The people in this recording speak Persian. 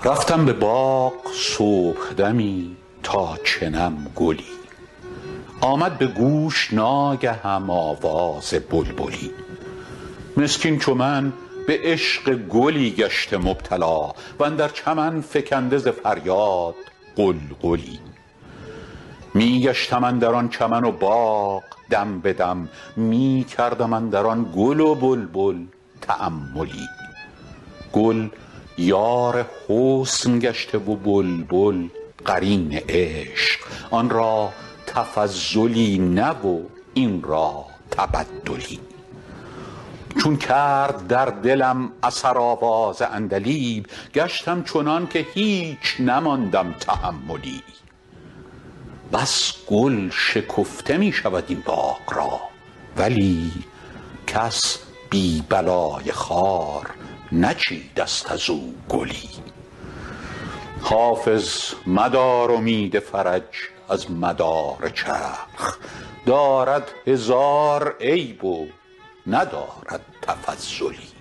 رفتم به باغ صبحدمی تا چنم گلی، آمد به گوش ناگهم آواز بلبلی. مسکین چو من به عشق گلی گشته مبتلا، و اندر چمن فکنده ز فریاد غلغلی. می گشتم اندر آن چمن و باغ دم به دم، می کردم اندر آن گل و بلبل تأملی. گل یار حسن گشته و بلبل قرین عشق، آن را تفضلی نه و این را تبدلی. چون کرد در دلم اثر آواز عندلیب، گشتم چنان که هیچ نماندم تحملی. بس گل شکفته می شود این باغ را، ولی کس بی بلای خار نچیده ست از او گلی. حافظ مدار امید فرج از مدار چرخ، دارد هزار عیب و ندارد تفضلی.